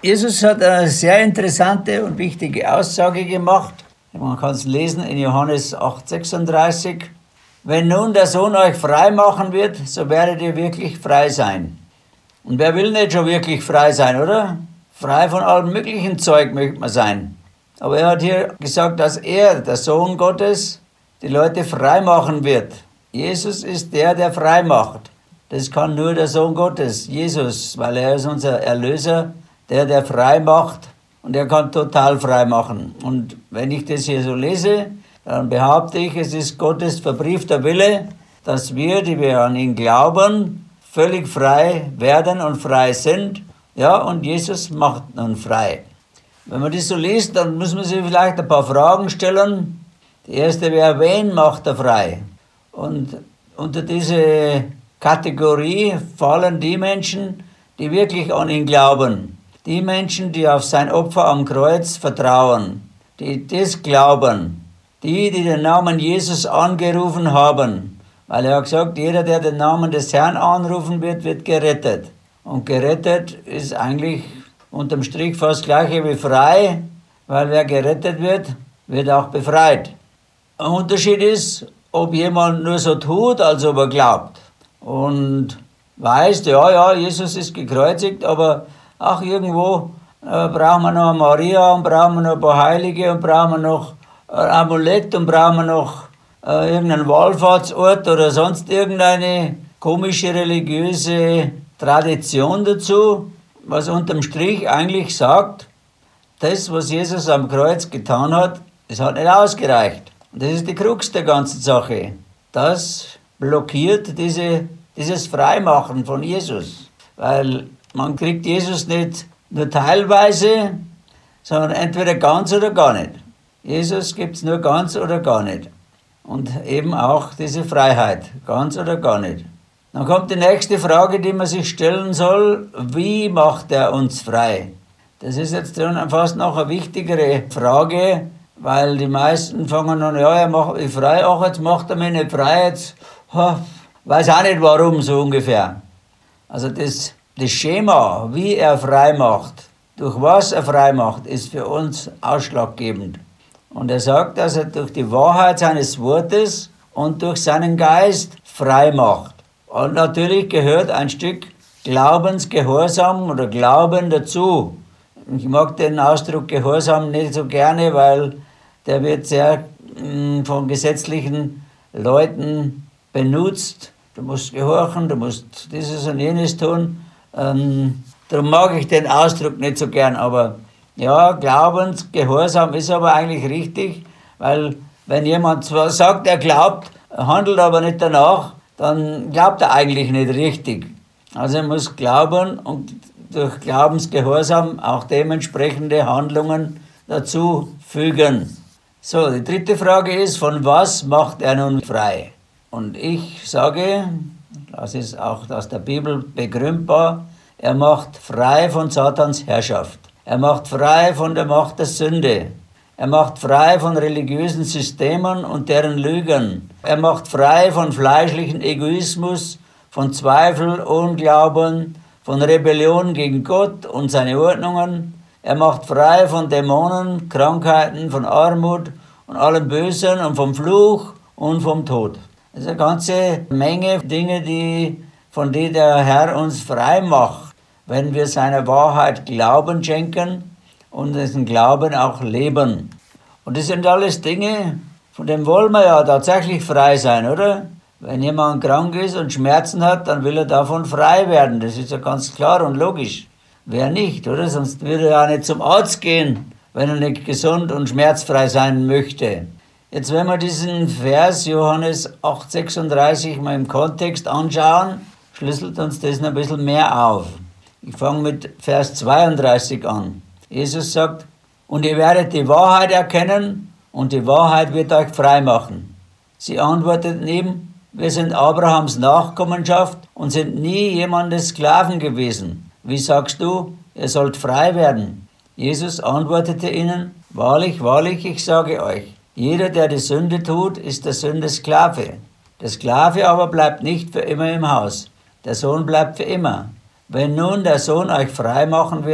Jesus hat eine sehr interessante und wichtige Aussage gemacht. Man kann es lesen in Johannes 8,36. Wenn nun der Sohn euch frei machen wird, so werdet ihr wirklich frei sein. Und wer will nicht schon wirklich frei sein, oder? Frei von allem möglichen Zeug möchte man sein. Aber er hat hier gesagt, dass er, der Sohn Gottes, die Leute frei machen wird. Jesus ist der frei macht. Das kann nur der Sohn Gottes, Jesus, weil er ist unser Erlöser, der frei macht und er kann total frei machen. Und wenn ich das hier so lese, dann behaupte ich, es ist Gottes verbriefter Wille, dass wir, die wir an ihn glauben, völlig frei werden und frei sind. Ja, und Jesus macht nun frei. Wenn man das so liest, dann muss man sich vielleicht ein paar Fragen stellen. Die erste wäre, wen macht er frei? Und unter diese Kategorie fallen die Menschen, die wirklich an ihn glauben. Die Menschen, die auf sein Opfer am Kreuz vertrauen, die das glauben, die den Namen Jesus angerufen haben, weil er hat gesagt, jeder, der den Namen des Herrn anrufen wird, wird gerettet. Und gerettet ist eigentlich unterm Strich fast das Gleiche wie frei, weil wer gerettet wird, wird auch befreit. Ein Unterschied ist, ob jemand nur so tut, als ob er glaubt und weiß, ja, Jesus ist gekreuzigt, aber ach, irgendwo brauchen wir noch eine Maria und brauchen wir noch ein paar Heilige und brauchen wir noch ein Amulett und brauchen wir noch irgendeinen Wallfahrtsort oder sonst irgendeine komische religiöse Tradition dazu, was unterm Strich eigentlich sagt, das, was Jesus am Kreuz getan hat, das hat nicht ausgereicht. Und das ist die Krux der ganzen Sache. Das blockiert dieses Freimachen von Jesus, weil man kriegt Jesus nicht nur teilweise, sondern entweder ganz oder gar nicht. Jesus gibt es nur ganz oder gar nicht. Und eben auch diese Freiheit, ganz oder gar nicht. Dann kommt die nächste Frage, die man sich stellen soll, wie macht er uns frei? Das ist jetzt dann fast noch eine wichtigere Frage, weil die meisten fangen an, ja, er macht mich frei, ach, jetzt macht er mich nicht frei, jetzt weiß auch nicht warum, so ungefähr. Also das Schema, wie er frei macht, durch was er frei macht, ist für uns ausschlaggebend. Und er sagt, dass er durch die Wahrheit seines Wortes und durch seinen Geist frei macht. Und natürlich gehört ein Stück Glaubensgehorsam oder Glauben dazu. Ich mag den Ausdruck Gehorsam nicht so gerne, weil der wird sehr von gesetzlichen Leuten benutzt. Du musst gehorchen, du musst dieses und jenes tun. Darum mag ich den Ausdruck nicht so gern, aber ja, Glaubensgehorsam ist aber eigentlich richtig, weil wenn jemand zwar sagt, er glaubt, handelt aber nicht danach, dann glaubt er eigentlich nicht richtig. Also er muss glauben und durch Glaubensgehorsam auch dementsprechende Handlungen dazu fügen. So, die dritte Frage ist, von was macht er nun frei? Und ich sage, das ist auch aus der Bibel begründbar, er macht frei von Satans Herrschaft. Er macht frei von der Macht der Sünde. Er macht frei von religiösen Systemen und deren Lügen. Er macht frei von fleischlichen Egoismus, von Zweifel, Unglauben, von Rebellion gegen Gott und seine Ordnungen. Er macht frei von Dämonen, Krankheiten, von Armut und allem Bösen und vom Fluch und vom Tod. Das ist eine ganze Menge Dinge, von denen der Herr uns frei macht, wenn wir seiner Wahrheit Glauben schenken und diesen Glauben auch leben. Und das sind alles Dinge, von denen wollen wir ja tatsächlich frei sein, oder? Wenn jemand krank ist und Schmerzen hat, dann will er davon frei werden. Das ist ja ganz klar und logisch. Wer nicht, oder? Sonst würde er ja nicht zum Arzt gehen, wenn er nicht gesund und schmerzfrei sein möchte. Jetzt, wenn wir diesen Vers Johannes 8,36 mal im Kontext anschauen, schlüsselt uns das noch ein bisschen mehr auf. Ich fange mit Vers 32 an. Jesus sagt, und ihr werdet die Wahrheit erkennen und die Wahrheit wird euch frei machen. Sie antworteten ihm, wir sind Abrahams Nachkommenschaft und sind nie jemandes Sklaven gewesen. Wie sagst du, ihr sollt frei werden? Jesus antwortete ihnen, wahrlich, wahrlich, ich sage euch, jeder, der die Sünde tut, ist der Sünde Sklave. Der Sklave aber bleibt nicht für immer im Haus. Der Sohn bleibt für immer. Wenn nun der Sohn euch frei machen wird,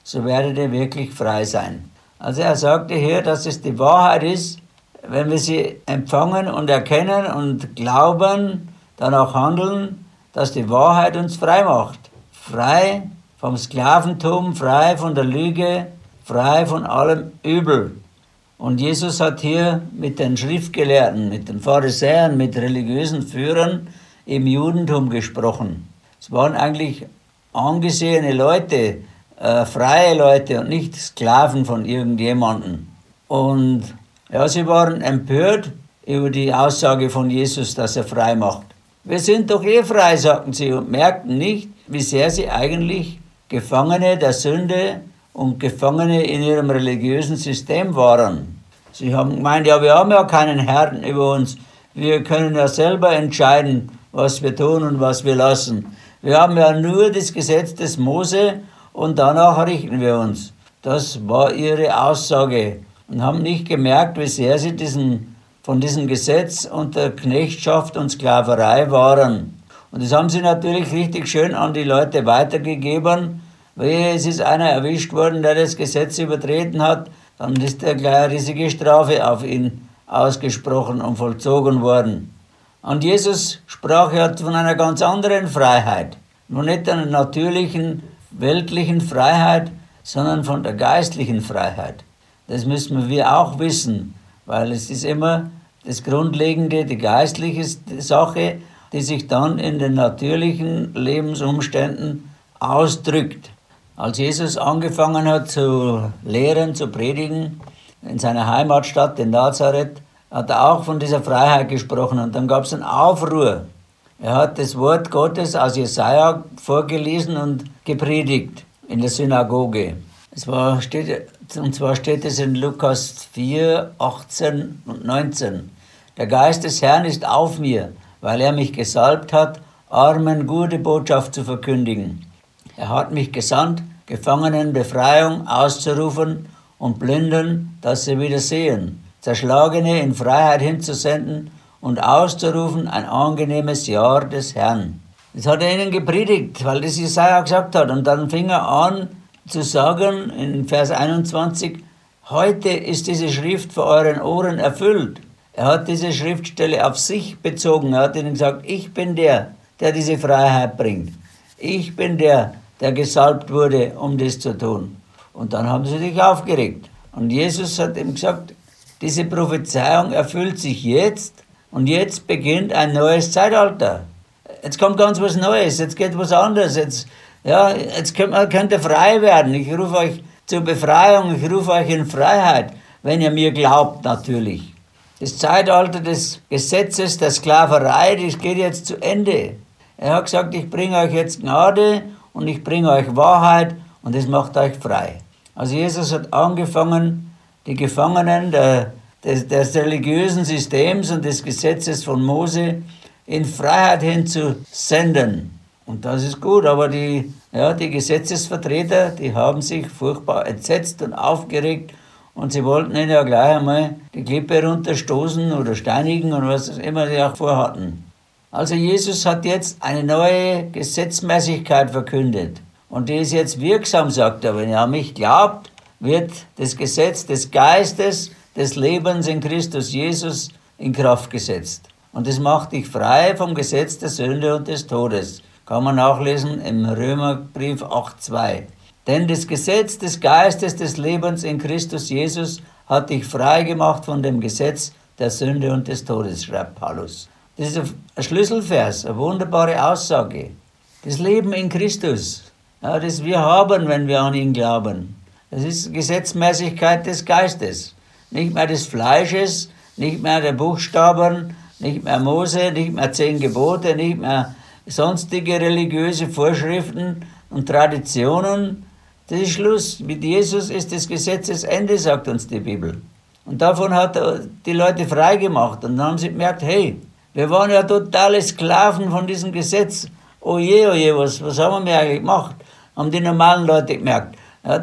so werdet ihr wirklich frei sein. Also er sagte hier, dass es die Wahrheit ist, wenn wir sie empfangen und erkennen und glauben, dann auch handeln, dass die Wahrheit uns frei macht. Frei vom Sklaventum, frei von der Lüge, frei von allem Übel. Und Jesus hat hier mit den Schriftgelehrten, mit den Pharisäern, mit religiösen Führern im Judentum gesprochen. Es waren eigentlich angesehene Leute, freie Leute und nicht Sklaven von irgendjemandem. Und ja, sie waren empört über die Aussage von Jesus, dass er frei macht. Wir sind doch eh frei, sagten sie, und merkten nicht, wie sehr sie eigentlich Gefangene der Sünde und Gefangene in ihrem religiösen System waren. Sie haben gemeint, ja, wir haben ja keinen Herrn über uns. Wir können ja selber entscheiden, was wir tun und was wir lassen. Wir haben ja nur das Gesetz des Mose und danach richten wir uns. Das war ihre Aussage und haben nicht gemerkt, wie sehr sie von diesem Gesetz unter Knechtschaft und Sklaverei waren. Und das haben sie natürlich richtig schön an die Leute weitergegeben. Weil es ist einer erwischt worden, der das Gesetz übertreten hat, dann ist gleich eine riesige Strafe auf ihn ausgesprochen und vollzogen worden. Und Jesus sprach ja von einer ganz anderen Freiheit. Nur nicht einer natürlichen, weltlichen Freiheit, sondern von der geistlichen Freiheit. Das müssen wir auch wissen, weil es ist immer das Grundlegende, die geistliche Sache, die sich dann in den natürlichen Lebensumständen ausdrückt. Als Jesus angefangen hat zu lehren, zu predigen, in seiner Heimatstadt in Nazareth, hat er auch von dieser Freiheit gesprochen und dann gab es einen Aufruhr. Er hat das Wort Gottes aus Jesaja vorgelesen und gepredigt in der Synagoge. Und zwar steht es in Lukas 4, 18 und 19. Der Geist des Herrn ist auf mir, weil er mich gesalbt hat, Armen gute Botschaft zu verkündigen. Er hat mich gesandt, Gefangenen Befreiung auszurufen und Blinden, dass sie wieder sehen, Zerschlagene in Freiheit hinzusenden und auszurufen ein angenehmes Jahr des Herrn. Das hat er ihnen gepredigt, weil das Jesaja gesagt hat. Und dann fing er an zu sagen in Vers 21, heute ist diese Schrift vor euren Ohren erfüllt. Er hat diese Schriftstelle auf sich bezogen. Er hat ihnen gesagt, ich bin der diese Freiheit bringt. Ich bin der gesalbt wurde, um das zu tun. Und dann haben sie sich aufgeregt. Und Jesus hat ihm gesagt, diese Prophezeiung erfüllt sich jetzt und jetzt beginnt ein neues Zeitalter. Jetzt kommt ganz was Neues, jetzt geht was anderes. Jetzt könnt ihr frei werden. Ich rufe euch zur Befreiung, ich rufe euch in Freiheit, wenn ihr mir glaubt natürlich. Das Zeitalter des Gesetzes, der Sklaverei, das geht jetzt zu Ende. Er hat gesagt, ich bringe euch jetzt Gnade und ich bringe euch Wahrheit und das macht euch frei. Also Jesus hat angefangen, die Gefangenen des religiösen Systems und des Gesetzes von Mose in Freiheit hinzusenden. Und das ist gut, aber die Gesetzesvertreter, die haben sich furchtbar entsetzt und aufgeregt und sie wollten ihnen ja gleich einmal die Klippe runterstoßen oder steinigen und was immer sie auch vorhatten. Also Jesus hat jetzt eine neue Gesetzmäßigkeit verkündet. Und die ist jetzt wirksam, sagt er. Wenn ihr an mich glaubt, wird das Gesetz des Geistes, des Lebens in Christus Jesus in Kraft gesetzt. Und das macht dich frei vom Gesetz der Sünde und des Todes. Kann man nachlesen im Römerbrief 8,2. Denn das Gesetz des Geistes des Lebens in Christus Jesus hat dich frei gemacht von dem Gesetz der Sünde und des Todes, schreibt Paulus. Das ist ein Schlüsselvers, eine wunderbare Aussage. Das Leben in Christus, ja, das wir haben, wenn wir an ihn glauben. Das ist Gesetzmäßigkeit des Geistes. Nicht mehr des Fleisches, nicht mehr der Buchstaben, nicht mehr Mose, nicht mehr 10 Gebote, nicht mehr sonstige religiöse Vorschriften und Traditionen. Das ist Schluss. Mit Jesus ist das Gesetzesende, sagt uns die Bibel. Und davon hat er die Leute frei gemacht. Und dann haben sie gemerkt, hey, wir waren ja totale Sklaven von diesem Gesetz. Oje, was haben wir eigentlich gemacht? Haben die normalen Leute gemerkt. Ja,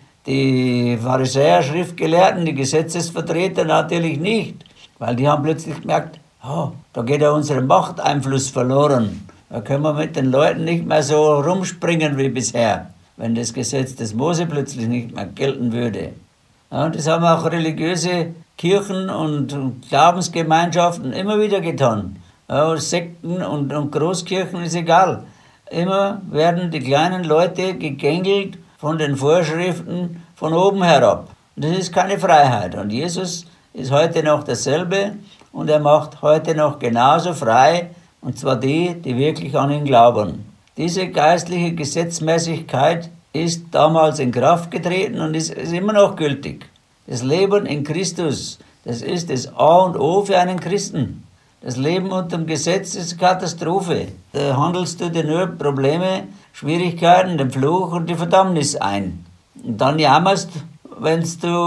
die Pharisäer, Schriftgelehrten, die Gesetzesvertreter natürlich nicht. Weil die haben plötzlich gemerkt, da geht ja unser Machteinfluss verloren. Da können wir mit den Leuten nicht mehr so rumspringen wie bisher. wenn das Gesetz des Mose plötzlich nicht mehr gelten würde. Ja, das haben auch religiöse Kirchen und Glaubensgemeinschaften immer wieder getan. Ja, Sekten und Großkirchen ist egal. Immer werden die kleinen Leute gegängelt von den Vorschriften von oben herab. Und das ist keine Freiheit. Und Jesus ist heute noch dasselbe und er macht heute noch genauso frei, und zwar die, die wirklich an ihn glauben. Diese geistliche Gesetzmäßigkeit ist damals in Kraft getreten und ist immer noch gültig. Das Leben in Christus, das ist das A und O für einen Christen. Das Leben unter dem Gesetz ist eine Katastrophe. Da handelst du dir nur Probleme, Schwierigkeiten, den Fluch und die Verdammnis ein. Und dann jammerst, wenn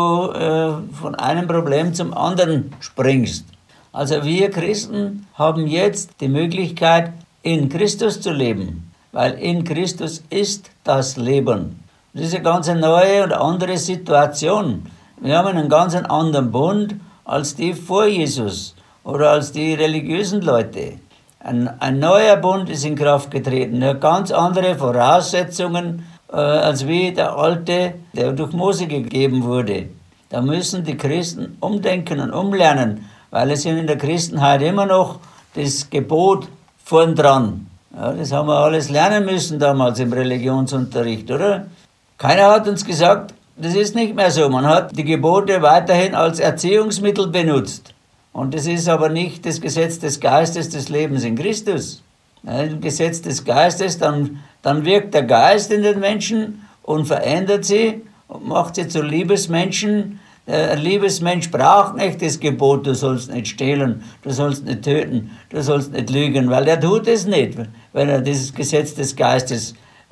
du von einem Problem zum anderen springst. Also wir Christen haben jetzt die Möglichkeit, in Christus zu leben, weil in Christus ist das Leben. Das ist eine ganz neue und andere Situation. Wir haben einen ganz anderen Bund als die vor Jesus oder als die religiösen Leute. Ein neuer Bund ist in Kraft getreten, er hat ganz andere Voraussetzungen als wie der alte, der durch Mose gegeben wurde. Da müssen die Christen umdenken und umlernen, weil es in der Christenheit immer noch das Gebot vorn dran. Ja, das haben wir alles lernen müssen damals im Religionsunterricht, oder? Keiner hat uns gesagt, das ist nicht mehr so. Man hat die Gebote weiterhin als Erziehungsmittel benutzt. Und das ist aber nicht das Gesetz des Geistes des Lebens in Christus. Im Gesetz des Geistes, dann wirkt der Geist in den Menschen und verändert sie und macht sie zu Liebesmenschen. Ein Liebesmensch braucht nicht das Gebot, du sollst nicht stehlen, du sollst nicht töten, du sollst nicht lügen, weil er tut es nicht, wenn er dieses Gesetz des Geistes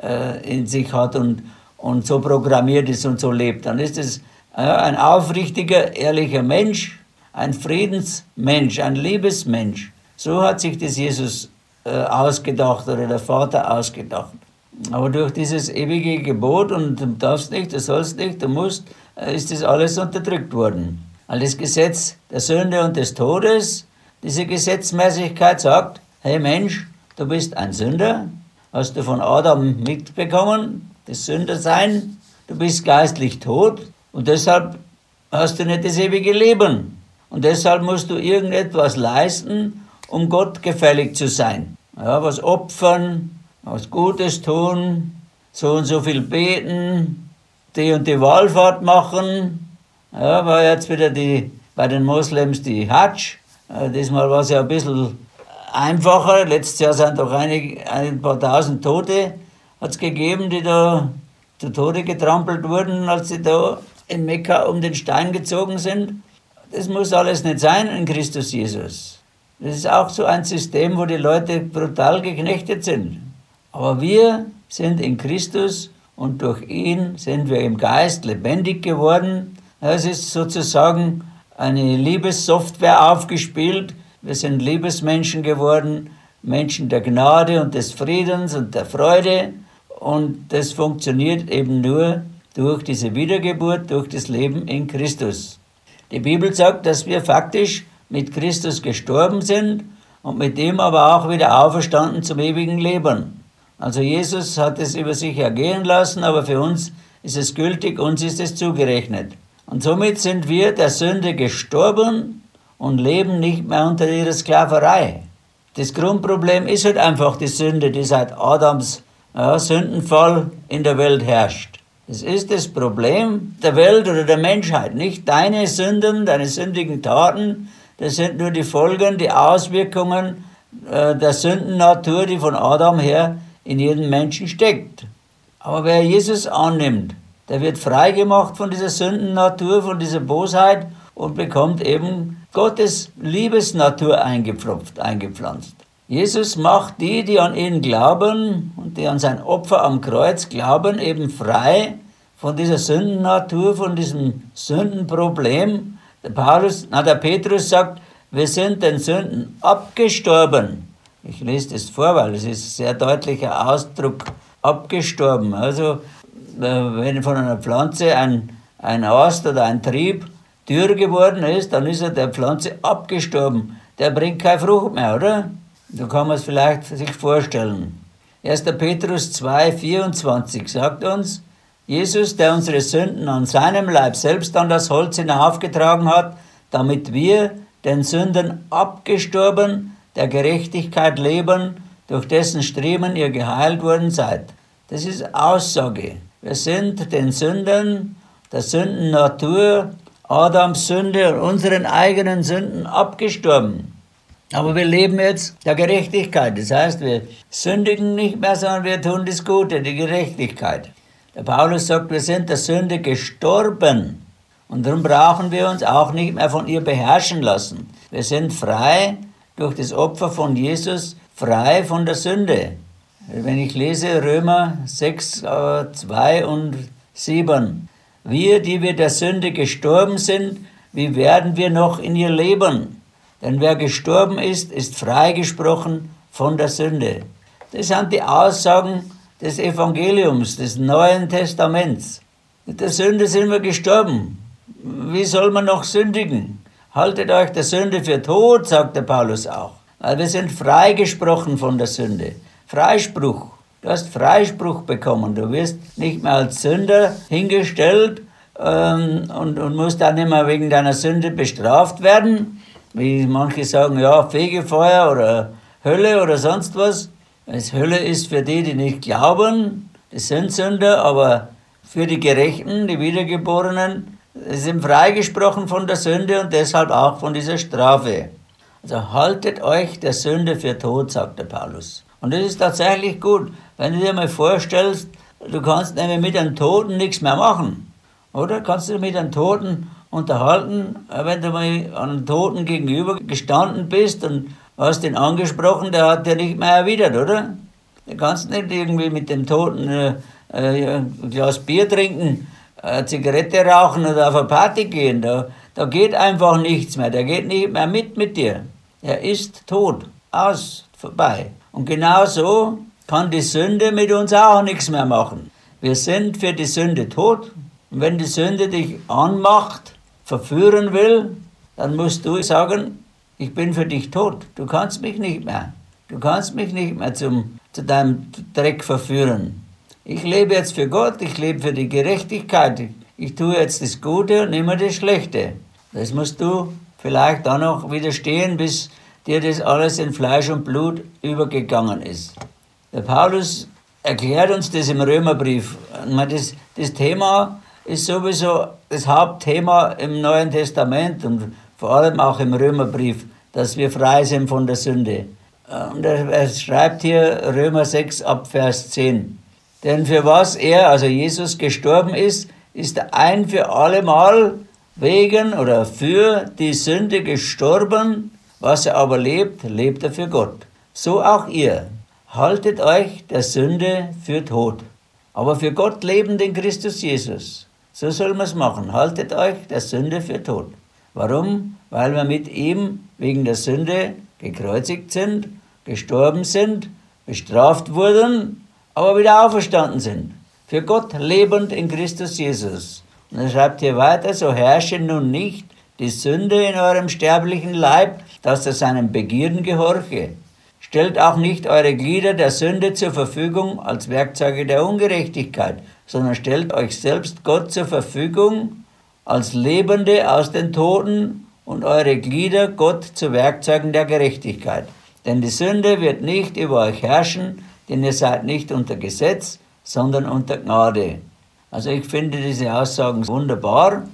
in sich hat und so programmiert ist und so lebt. Dann ist es ein aufrichtiger, ehrlicher Mensch, ein Friedensmensch, ein Liebesmensch. So hat sich das Jesus ausgedacht oder der Vater ausgedacht. Aber durch dieses ewige Gebot und du darfst nicht, du sollst nicht, du musst, ist das alles unterdrückt worden. Weil das Gesetz der Sünde und des Todes, diese Gesetzmäßigkeit sagt, hey Mensch, du bist ein Sünder, hast du von Adam mitbekommen, das Sündersein, du bist geistlich tot und deshalb hast du nicht das ewige Leben. Und deshalb musst du irgendetwas leisten, um Gott gefällig zu sein. Ja, was opfern, was Gutes tun, so und so viel beten, die und die Wallfahrt machen. Ja, war jetzt wieder bei den Moslems die Hajj. Diesmal war es ja ein bisschen einfacher. Letztes Jahr sind doch ein paar tausend Tote hat's gegeben, die da zu Tode getrampelt wurden, als sie da in Mekka um den Stein gezogen sind. Das muss alles nicht sein in Christus Jesus. Das ist auch so ein System, wo die Leute brutal geknechtet sind. Aber wir sind in Christus und durch ihn sind wir im Geist lebendig geworden. Es ist sozusagen eine Liebessoftware aufgespielt. Wir sind Liebesmenschen geworden, Menschen der Gnade und des Friedens und der Freude. Und das funktioniert eben nur durch diese Wiedergeburt, durch das Leben in Christus. Die Bibel sagt, dass wir faktisch mit Christus gestorben sind und mit ihm aber auch wieder auferstanden zum ewigen Leben. Also Jesus hat es über sich ergehen lassen, aber für uns ist es gültig, uns ist es zugerechnet. Und somit sind wir der Sünde gestorben und leben nicht mehr unter ihrer Sklaverei. Das Grundproblem ist halt einfach die Sünde, die seit Adams Sündenfall in der Welt herrscht. Das ist das Problem der Welt oder der Menschheit. Nicht deine Sünden, deine sündigen Taten, das sind nur die Folgen, die Auswirkungen der Sündennatur, die von Adam her in jedem Menschen steckt. Aber wer Jesus annimmt, der wird frei gemacht von dieser Sündennatur, von dieser Bosheit und bekommt eben Gottes Liebesnatur eingepflanzt. Jesus macht die an ihn glauben und die an sein Opfer am Kreuz glauben, eben frei von dieser Sündennatur, von diesem Sündenproblem. Der Petrus sagt, wir sind den Sünden abgestorben. Ich lese das vor, weil es ist ein sehr deutlicher Ausdruck, abgestorben. Also wenn von einer Pflanze ein Ast oder ein Trieb dürr geworden ist, dann ist er der Pflanze abgestorben. Der bringt keine Frucht mehr, oder? So kann man es vielleicht sich vorstellen. 1. Petrus 2,24 sagt uns, Jesus, der unsere Sünden an seinem Leib selbst an das Holz hinaufgetragen hat, damit wir, den Sünden abgestorben, der Gerechtigkeit leben, durch dessen Striemen ihr geheilt worden seid. Das ist Aussage. Wir sind den Sünden, der Sündennatur, Adams Sünde und unseren eigenen Sünden abgestorben. Aber wir leben jetzt der Gerechtigkeit. Das heißt, wir sündigen nicht mehr, sondern wir tun das Gute, die Gerechtigkeit. Der Paulus sagt, wir sind der Sünde gestorben. Und darum brauchen wir uns auch nicht mehr von ihr beherrschen lassen. Wir sind frei durch das Opfer von Jesus, frei von der Sünde. Wenn ich lese Römer 6, 2 und 7. Wir, die wir der Sünde gestorben sind, wie werden wir noch in ihr leben? Denn wer gestorben ist, ist freigesprochen von der Sünde. Das sind die Aussagen des Evangeliums, des Neuen Testaments. Mit der Sünde sind wir gestorben. Wie soll man noch sündigen? Haltet euch der Sünde für tot, sagt der Paulus auch. Weil wir sind freigesprochen von der Sünde. Freispruch. Du hast Freispruch bekommen. Du wirst nicht mehr als Sünder hingestellt und musst dann nicht mehr wegen deiner Sünde bestraft werden. Wie manche sagen, ja, Fegefeuer oder Hölle oder sonst was. Das Hölle ist für die, die nicht glauben, das sind Sünder, aber für die Gerechten, die Wiedergeborenen, sind freigesprochen von der Sünde und deshalb auch von dieser Strafe. Also haltet euch der Sünde für tot, sagt der Paulus. Und das ist tatsächlich gut, wenn du dir mal vorstellst, du kannst nämlich mit einem Toten nichts mehr machen. Oder kannst du mit einem Toten unterhalten, wenn du mal einem Toten gegenüber gestanden bist und hast ihn angesprochen, der hat dir nicht mehr erwidert, oder? Du kannst nicht irgendwie mit dem Toten ein Glas Bier trinken, eine Zigarette rauchen oder auf eine Party gehen. Da geht einfach nichts mehr, der geht nicht mehr mit dir. Er ist tot, aus, vorbei. Und genau so kann die Sünde mit uns auch nichts mehr machen. Wir sind für die Sünde tot. Und wenn die Sünde dich anmacht, verführen will, dann musst du sagen, ich bin für dich tot. Du kannst mich nicht mehr. Du kannst mich nicht mehr zu deinem Dreck verführen. Ich lebe jetzt für Gott, ich lebe für die Gerechtigkeit. Ich tue jetzt das Gute und nicht mehr das Schlechte. Das musst du vielleicht dann noch widerstehen, bis dir das alles in Fleisch und Blut übergegangen ist. Der Paulus erklärt uns das im Römerbrief. Das Thema ist sowieso das Hauptthema im Neuen Testament und vor allem auch im Römerbrief, dass wir frei sind von der Sünde. Und er schreibt hier Römer 6 ab Vers 10. Denn für was er, also Jesus, gestorben ist, ist er ein für allemal wegen oder für die Sünde gestorben. Was er aber lebt, lebt er für Gott. So auch ihr. Haltet euch der Sünde für tot. Aber für Gott lebend in Christus Jesus. So soll man es machen. Haltet euch der Sünde für tot. Warum? Weil wir mit ihm wegen der Sünde gekreuzigt sind, gestorben sind, bestraft wurden, aber wieder auferstanden sind. Für Gott lebend in Christus Jesus. Und er schreibt hier weiter, so herrsche nun nicht die Sünde in eurem sterblichen Leib, dass er seinen Begierden gehorche. Stellt auch nicht eure Glieder der Sünde zur Verfügung als Werkzeuge der Ungerechtigkeit, sondern stellt euch selbst Gott zur Verfügung als Lebende aus den Toten und eure Glieder Gott zu Werkzeugen der Gerechtigkeit. Denn die Sünde wird nicht über euch herrschen, denn ihr seid nicht unter Gesetz, sondern unter Gnade. Also ich finde diese Aussagen wunderbar.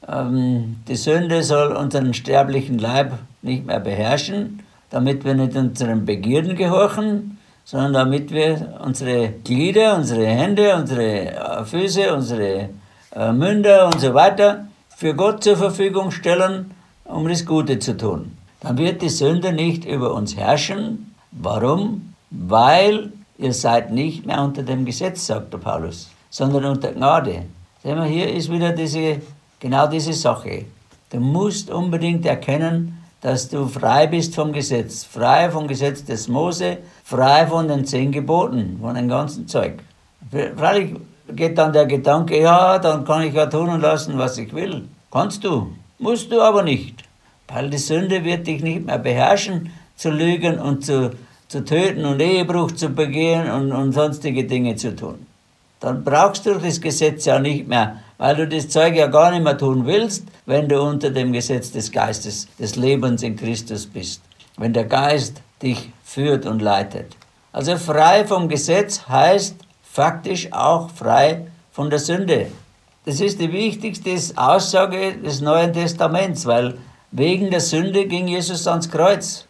Die Sünde soll unseren sterblichen Leib nicht mehr beherrschen, damit wir nicht unseren Begierden gehorchen, sondern damit wir unsere Glieder, unsere Hände, unsere Füße, unsere Münder und so weiter für Gott zur Verfügung stellen, um das Gute zu tun. Dann wird die Sünde nicht über uns herrschen. Warum? Weil ihr seid nicht mehr unter dem Gesetz, sagt der Paulus, sondern unter Gnade. Sehen wir, hier ist wieder genau diese Sache. Du musst unbedingt erkennen, dass du frei bist vom Gesetz, frei vom Gesetz des Mose, frei von den 10 Geboten, von dem ganzen Zeug. Freilich geht dann der Gedanke, ja, dann kann ich ja tun und lassen, was ich will. Kannst du, musst du aber nicht. Weil die Sünde wird dich nicht mehr beherrschen, zu lügen und zu zu töten und Ehebruch zu begehen und sonstige Dinge zu tun. Dann brauchst du das Gesetz ja nicht mehr, weil du das Zeug ja gar nicht mehr tun willst, wenn du unter dem Gesetz des Geistes, des Lebens in Christus bist. Wenn der Geist dich führt und leitet. Also frei vom Gesetz heißt faktisch auch frei von der Sünde. Das ist die wichtigste Aussage des Neuen Testaments, weil wegen der Sünde ging Jesus ans Kreuz.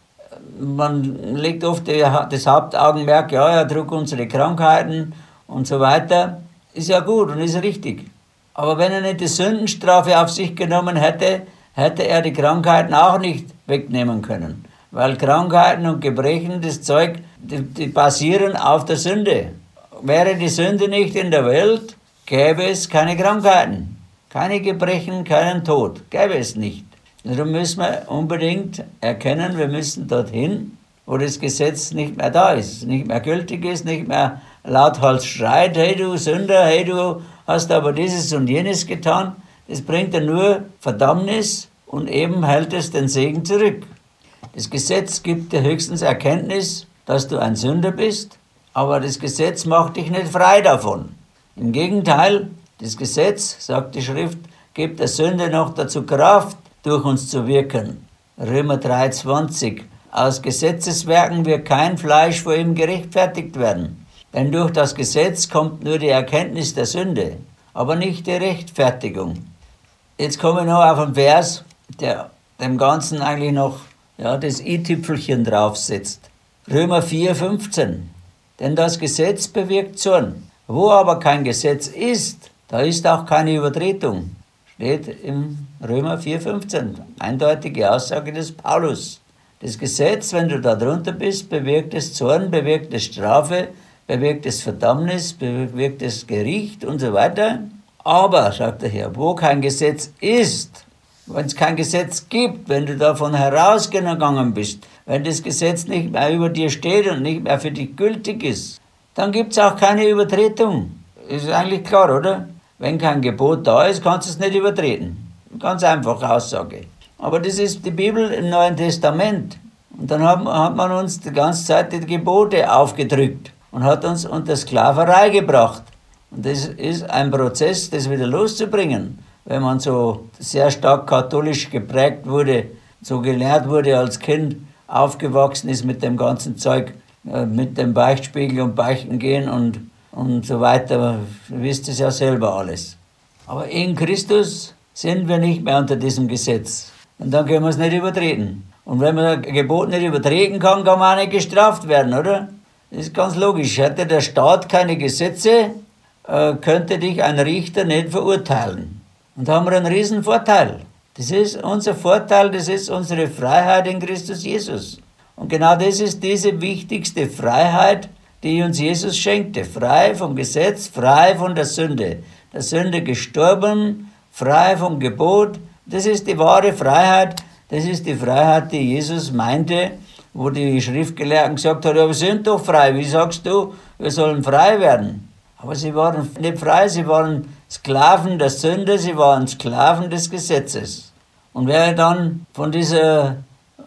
Man legt oft das Hauptaugenmerk, ja, er trug unsere Krankheiten und so weiter. Ist ja gut und ist richtig. Aber wenn er nicht die Sündenstrafe auf sich genommen hätte, hätte er die Krankheiten auch nicht wegnehmen können. Weil Krankheiten und Gebrechen, das Zeug, die basieren auf der Sünde. Wäre die Sünde nicht in der Welt, gäbe es keine Krankheiten, keine Gebrechen, keinen Tod. Gäbe es nicht. Darum müssen wir unbedingt erkennen, wir müssen dorthin, wo das Gesetz nicht mehr da ist, nicht mehr gültig ist, nicht mehr lauthals schreit, hey du Sünder, hey du hast aber dieses und jenes getan. Das bringt ja nur Verdammnis und eben hält es den Segen zurück. Das Gesetz gibt dir höchstens Erkenntnis, dass du ein Sünder bist, aber das Gesetz macht dich nicht frei davon. Im Gegenteil, das Gesetz, sagt die Schrift, gibt der Sünde noch dazu Kraft, durch uns zu wirken. Römer 3,20. Aus Gesetzeswerken wird kein Fleisch vor ihm gerechtfertigt werden. Denn durch das Gesetz kommt nur die Erkenntnis der Sünde, aber nicht die Rechtfertigung. Jetzt komme ich noch auf einen Vers, der dem Ganzen eigentlich noch das i-Tüpfelchen draufsetzt. Römer 4,15. Denn das Gesetz bewirkt Zorn. Wo aber kein Gesetz ist, da ist auch keine Übertretung. Steht im Römer 4,15. Eindeutige Aussage des Paulus. Das Gesetz, wenn du da drunter bist, bewirkt es Zorn, bewirkt es Strafe, bewirkt es Verdammnis, bewirkt es Gericht und so weiter. Aber, sagt der Herr, wo kein Gesetz ist, wenn es kein Gesetz gibt, wenn du davon herausgegangen bist, wenn das Gesetz nicht mehr über dir steht und nicht mehr für dich gültig ist, dann gibt es auch keine Übertretung. Ist eigentlich klar, oder? Wenn kein Gebot da ist, kannst du es nicht übertreten. Ganz einfache Aussage. Aber das ist die Bibel im Neuen Testament. Und dann hat man uns die ganze Zeit die Gebote aufgedrückt und hat uns unter Sklaverei gebracht. Und das ist ein Prozess, das wieder loszubringen. Wenn man so sehr stark katholisch geprägt wurde, so gelehrt wurde als Kind, aufgewachsen ist mit dem ganzen Zeug, mit dem Beichtspiegel und Beichten gehen und so weiter. Ihr wisst es ja selber alles. Aber in Christus sind wir nicht mehr unter diesem Gesetz. Und dann können wir es nicht übertreten. Und wenn man ein Gebot nicht übertreten kann, kann man auch nicht gestraft werden, oder? Das ist ganz logisch. Hätte der Staat keine Gesetze, könnte dich ein Richter nicht verurteilen. Und da haben wir einen riesen Vorteil. Das ist unser Vorteil, das ist unsere Freiheit in Christus Jesus. Und genau das ist diese wichtigste Freiheit, die uns Jesus schenkte. Frei vom Gesetz, frei von der Sünde. Der Sünde gestorben, frei vom Gebot. Das ist die wahre Freiheit. Das ist die Freiheit, die Jesus meinte, wo die Schriftgelehrten gesagt haben, ja, wir sind doch frei. Wie sagst du, wir sollen frei werden? Aber sie waren nicht frei, sie waren Sklaven der Sünde, sie waren Sklaven des Gesetzes. Und wer dann von diese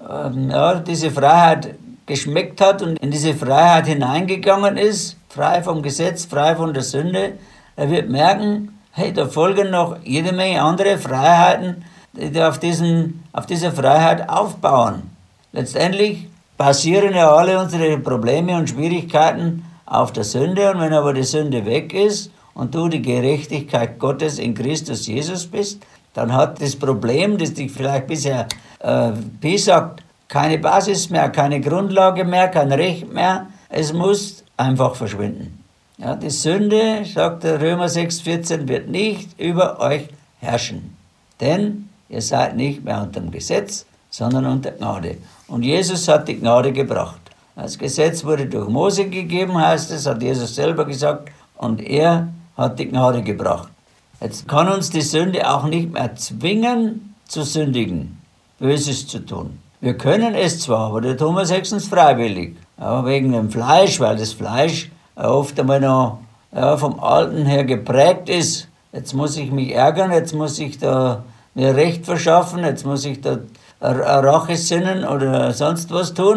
Freiheit geschmeckt hat und in diese Freiheit hineingegangen ist, frei vom Gesetz, frei von der Sünde, er wird merken, hey, da folgen noch jede Menge andere Freiheiten, die auf dieser Freiheit aufbauen. Letztendlich basieren ja alle unsere Probleme und Schwierigkeiten auf der Sünde, und wenn aber die Sünde weg ist und du die Gerechtigkeit Gottes in Christus Jesus bist, dann hat das Problem, das dich vielleicht bisher piesackt, keine Basis mehr, keine Grundlage mehr, kein Recht mehr. Es muss einfach verschwinden. Ja, die Sünde, sagt der Römer 6,14, wird nicht über euch herrschen. Denn ihr seid nicht mehr unter dem Gesetz, sondern unter Gnade. Und Jesus hat die Gnade gebracht. Das Gesetz wurde durch Mose gegeben, heißt es, hat Jesus selber gesagt, und er hat die Gnade gebracht. Jetzt kann uns die Sünde auch nicht mehr zwingen, zu sündigen, Böses zu tun. Wir können es zwar, aber das tun wir höchstens freiwillig. Ja, wegen dem Fleisch, weil das Fleisch oft einmal noch vom Alten her geprägt ist. Jetzt muss ich mich ärgern, jetzt muss ich da mir Recht verschaffen, jetzt muss ich da Rache sinnen oder sonst was tun.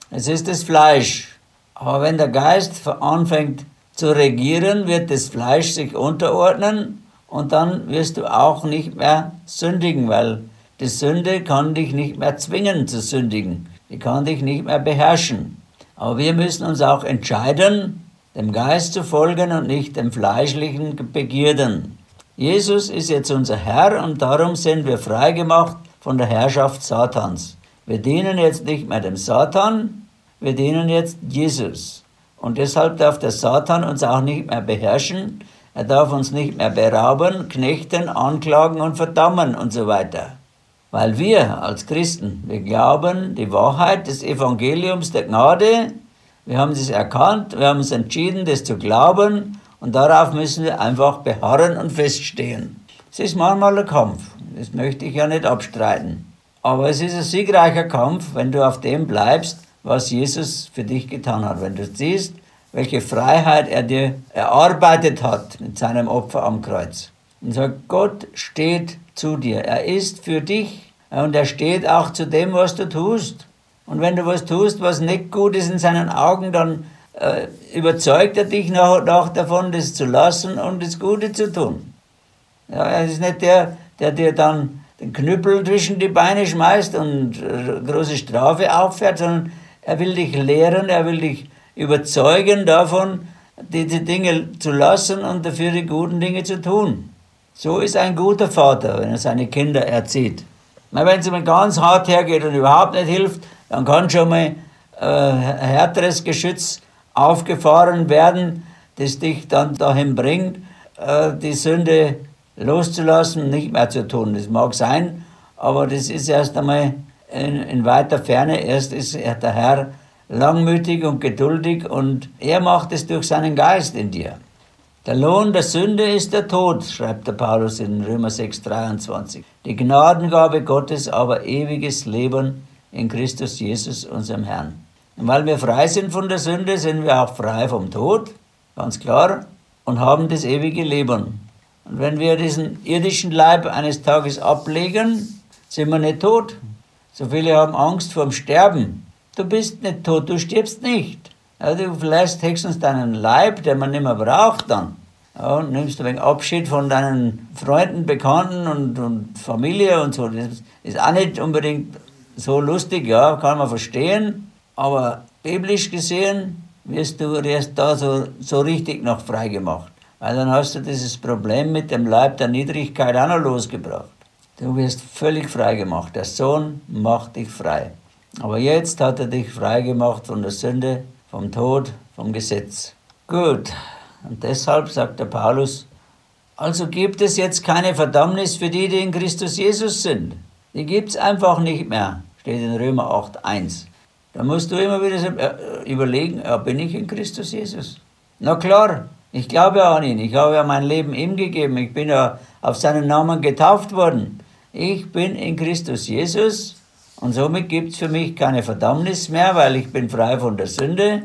Es ist das Fleisch. Aber wenn der Geist anfängt zu regieren, wird das Fleisch sich unterordnen und dann wirst du auch nicht mehr sündigen, weil die Sünde kann dich nicht mehr zwingen zu sündigen. Die kann dich nicht mehr beherrschen. Aber wir müssen uns auch entscheiden, dem Geist zu folgen und nicht dem fleischlichen Begierden. Jesus ist jetzt unser Herr und darum sind wir freigemacht von der Herrschaft Satans. Wir dienen jetzt nicht mehr dem Satan, wir dienen jetzt Jesus. Und deshalb darf der Satan uns auch nicht mehr beherrschen. Er darf uns nicht mehr berauben, knechten, anklagen und verdammen und so weiter. Weil wir als Christen, wir glauben die Wahrheit des Evangeliums der Gnade, wir haben es erkannt, wir haben uns entschieden, das zu glauben und darauf müssen wir einfach beharren und feststehen. Es ist manchmal ein Kampf, das möchte ich ja nicht abstreiten. Aber es ist ein siegreicher Kampf, wenn du auf dem bleibst, was Jesus für dich getan hat. Wenn du siehst, welche Freiheit er dir erarbeitet hat mit seinem Opfer am Kreuz. Und sagt, Gott steht zu dir. Er ist für dich und er steht auch zu dem, was du tust. Und wenn du was tust, was nicht gut ist in seinen Augen, dann überzeugt er dich nach davon, das zu lassen und das Gute zu tun. Ja, er ist nicht der dir dann den Knüppel zwischen die Beine schmeißt und große Strafe auffährt, sondern er will dich lehren, er will dich überzeugen davon, diese Dinge zu lassen und dafür die guten Dinge zu tun. So ist ein guter Vater, wenn er seine Kinder erzieht. Wenn es ihm ganz hart hergeht und überhaupt nicht hilft, dann kann schon mal ein härteres Geschütz aufgefahren werden, das dich dann dahin bringt, die Sünde loszulassen, nicht mehr zu tun. Das mag sein, aber das ist erst einmal in weiter Ferne. Erst ist der Herr langmütig und geduldig und er macht es durch seinen Geist in dir. Der Lohn der Sünde ist der Tod, schreibt der Paulus in Römer 6,23. Die Gnadengabe Gottes aber ewiges Leben in Christus Jesus, unserem Herrn. Und weil wir frei sind von der Sünde, sind wir auch frei vom Tod, ganz klar, und haben das ewige Leben. Und wenn wir diesen irdischen Leib eines Tages ablegen, sind wir nicht tot. So viele haben Angst vor dem Sterben. Du bist nicht tot, du stirbst nicht. Ja, du verlässt höchstens deinen Leib, den man nicht mehr braucht dann. Ja, und nimmst ein wenig Abschied von deinen Freunden, Bekannten und Familie und so. Das ist auch nicht unbedingt so lustig, ja, kann man verstehen. Aber biblisch gesehen wirst du erst da so richtig noch frei gemacht. Weil dann hast du dieses Problem mit dem Leib der Niedrigkeit auch noch losgebracht. Du wirst völlig frei gemacht. Der Sohn macht dich frei. Aber jetzt hat er dich frei gemacht von der Sünde, vom Tod, vom Gesetz. Gut, und deshalb sagt der Paulus, also gibt es jetzt keine Verdammnis für die, die in Christus Jesus sind. Die gibt es einfach nicht mehr, steht in Römer 8,1. Da musst du immer wieder überlegen, ja, bin ich in Christus Jesus? Na klar, ich glaube an ihn, ich habe ja mein Leben ihm gegeben, ich bin ja auf seinen Namen getauft worden. Ich bin in Christus Jesus und somit gibt es für mich keine Verdammnis mehr, weil ich bin frei von der Sünde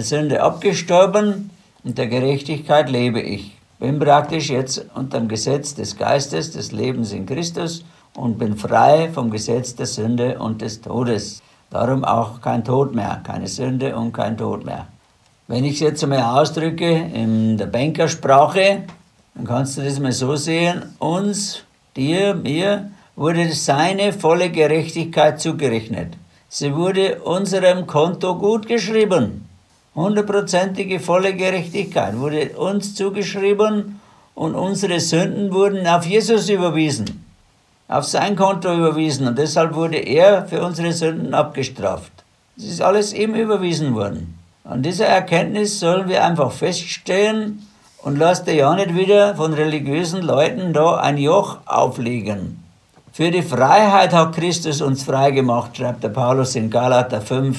abgestorben und der Gerechtigkeit lebe ich. Bin praktisch jetzt unter dem Gesetz des Geistes, des Lebens in Christus und bin frei vom Gesetz der Sünde und des Todes. Darum auch kein Tod mehr, keine Sünde und kein Tod mehr. Wenn ich es jetzt einmal ausdrücke in der Bankersprache, dann kannst du das mal so sehen, uns, dir, mir, wurde seine volle Gerechtigkeit zugerechnet. Sie wurde unserem Konto gut geschrieben. 100%ige volle Gerechtigkeit wurde uns zugeschrieben und unsere Sünden wurden auf Jesus überwiesen, auf sein Konto überwiesen und deshalb wurde er für unsere Sünden abgestraft. Es ist alles ihm überwiesen worden. An dieser Erkenntnis sollen wir einfach feststehen und lass dir ja nicht wieder von religiösen Leuten da ein Joch auflegen. Für die Freiheit hat Christus uns frei gemacht, schreibt der Paulus in Galater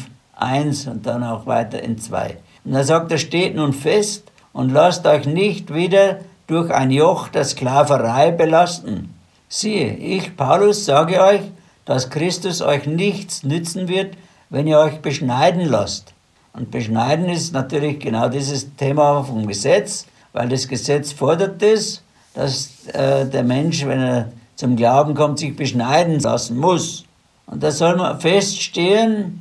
5,1 und dann auch weiter in 2. Und er sagt, steht nun fest und lasst euch nicht wieder durch ein Joch der Sklaverei belasten. Siehe, ich, Paulus, sage euch, dass Christus euch nichts nützen wird, wenn ihr euch beschneiden lasst. Und beschneiden ist natürlich genau dieses Thema vom Gesetz, weil das Gesetz fordert es, dass der Mensch, wenn er zum Glauben kommt, sich beschneiden lassen muss. Und da soll man feststehen,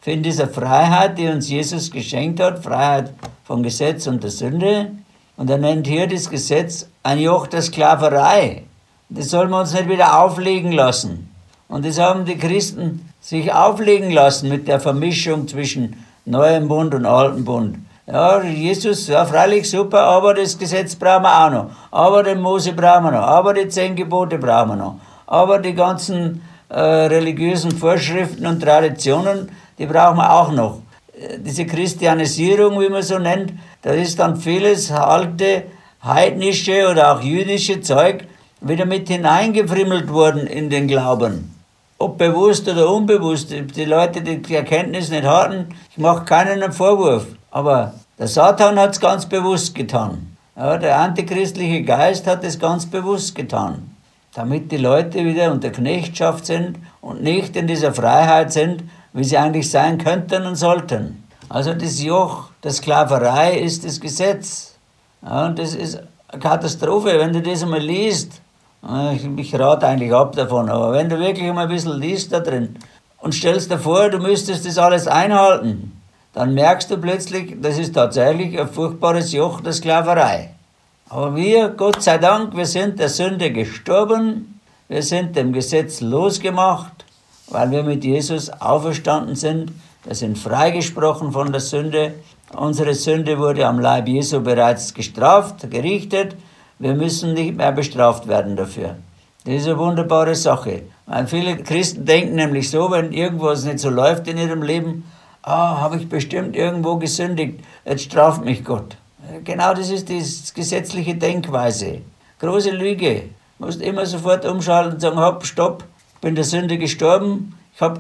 in dieser Freiheit, die uns Jesus geschenkt hat, Freiheit vom Gesetz und der Sünde. Und er nennt hier das Gesetz ein Joch der Sklaverei. Das soll man uns nicht wieder auflegen lassen. Und das haben die Christen sich auflegen lassen mit der Vermischung zwischen Neuem Bund und Altem Bund. Ja, Jesus, ja freilich super, aber das Gesetz brauchen wir auch noch. Aber den Mose brauchen wir noch. Aber die 10 Gebote brauchen wir noch. Aber die ganzen religiösen Vorschriften und Traditionen, die brauchen wir auch noch. Diese Christianisierung, wie man so nennt, da ist dann vieles alte, heidnische oder auch jüdische Zeug wieder mit hineingefrimmelt worden in den Glauben. Ob bewusst oder unbewusst, die Leute, die die Erkenntnis nicht hatten, ich mache keinen einen Vorwurf. Aber der Satan hat es ganz bewusst getan. Ja, der antichristliche Geist hat es ganz bewusst getan. Damit die Leute wieder unter Knechtschaft sind und nicht in dieser Freiheit sind, wie sie eigentlich sein könnten und sollten. Also das Joch der Sklaverei ist das Gesetz. Ja, und das ist eine Katastrophe, wenn du das einmal liest. Ich rate eigentlich ab davon, aber wenn du wirklich mal ein bisschen liest da drin und stellst dir vor, du müsstest das alles einhalten, dann merkst du plötzlich, das ist tatsächlich ein furchtbares Joch der Sklaverei. Aber wir, Gott sei Dank, wir sind der Sünde gestorben, wir sind dem Gesetz losgemacht, weil wir mit Jesus auferstanden sind. Wir sind freigesprochen von der Sünde. Unsere Sünde wurde am Leib Jesu bereits gestraft, gerichtet. Wir müssen nicht mehr bestraft werden dafür. Das ist eine wunderbare Sache. Weil viele Christen denken nämlich so, wenn irgendwas nicht so läuft in ihrem Leben, habe ich bestimmt irgendwo gesündigt, jetzt straft mich Gott. Genau das ist die gesetzliche Denkweise. Große Lüge. Du musst immer sofort umschalten und sagen, hopp, stopp, ich bin der Sünde gestorben, ich habe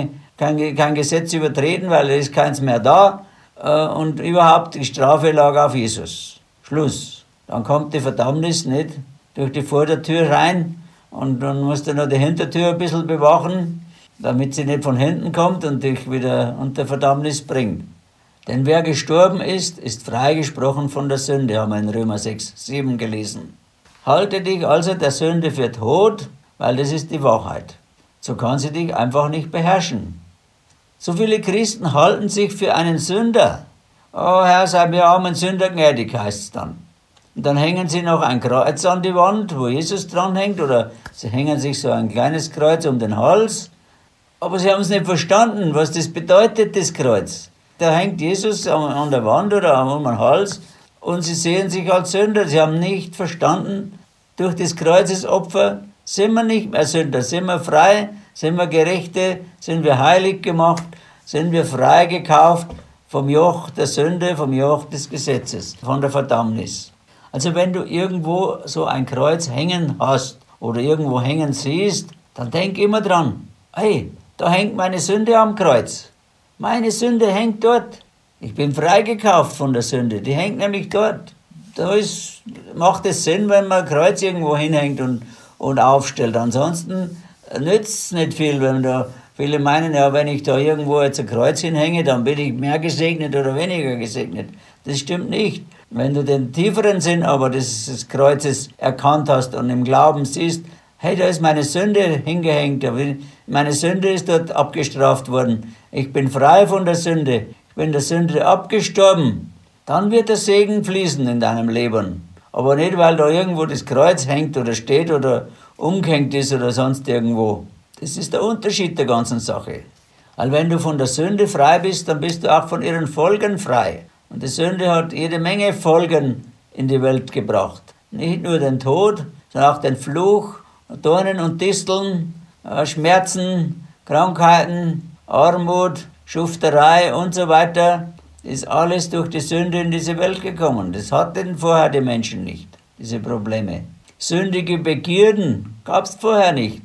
kein Gesetz übertreten, weil es ist keins mehr da und überhaupt die Strafe lag auf Jesus. Schluss. Dann kommt die Verdammnis nicht durch die Vordertür rein und dann musst du noch die Hintertür ein bisschen bewachen, damit sie nicht von hinten kommt und dich wieder unter Verdammnis bringt. Denn wer gestorben ist, ist freigesprochen von der Sünde, haben wir in Römer 6, 7 gelesen. Halte dich also der Sünde für tot, weil das ist die Wahrheit. So kann sie dich einfach nicht beherrschen. So viele Christen halten sich für einen Sünder. Oh Herr, sei mir armen Sünder gnädig, heißt es dann. Und dann hängen sie noch ein Kreuz an die Wand, wo Jesus dran hängt, oder sie hängen sich so ein kleines Kreuz um den Hals. Aber sie haben es nicht verstanden, was das bedeutet, das Kreuz. Da hängt Jesus an der Wand oder um den Hals und sie sehen sich als Sünder. Sie haben nicht verstanden, durch das Kreuzesopfer sind wir nicht mehr Sünder, sind wir frei, sind wir Gerechte, sind wir heilig gemacht, sind wir frei gekauft vom Joch der Sünde, vom Joch des Gesetzes, von der Verdammnis. Also wenn du irgendwo so ein Kreuz hängen hast oder irgendwo hängen siehst, dann denk immer dran, hey, da hängt meine Sünde am Kreuz. Meine Sünde hängt dort. Ich bin freigekauft von der Sünde, die hängt nämlich dort. Macht es Sinn, wenn man ein Kreuz irgendwo hinhängt und aufstellt. Ansonsten nützt es nicht viel, wenn da viele meinen, ja, wenn ich da irgendwo jetzt ein Kreuz hinhänge, dann bin ich mehr gesegnet oder weniger gesegnet. Das stimmt nicht. Wenn du den tieferen Sinn aber des Kreuzes erkannt hast und im Glauben siehst, hey, da ist meine Sünde hingehängt, meine Sünde ist dort abgestraft worden, ich bin frei von der Sünde, ich bin der Sünde abgestorben, dann wird der Segen fließen in deinem Leben. Aber nicht, weil da irgendwo das Kreuz hängt oder steht oder umgehängt ist oder sonst irgendwo. Das ist der Unterschied der ganzen Sache. Weil wenn du von der Sünde frei bist, dann bist du auch von ihren Folgen frei. Und die Sünde hat jede Menge Folgen in die Welt gebracht. Nicht nur den Tod, sondern auch den Fluch, Dornen und Disteln, Schmerzen, Krankheiten, Armut, Schufterei und so weiter. Ist alles durch die Sünde in diese Welt gekommen. Das hatten vorher die Menschen nicht, diese Probleme. Sündige Begierden gab es vorher nicht.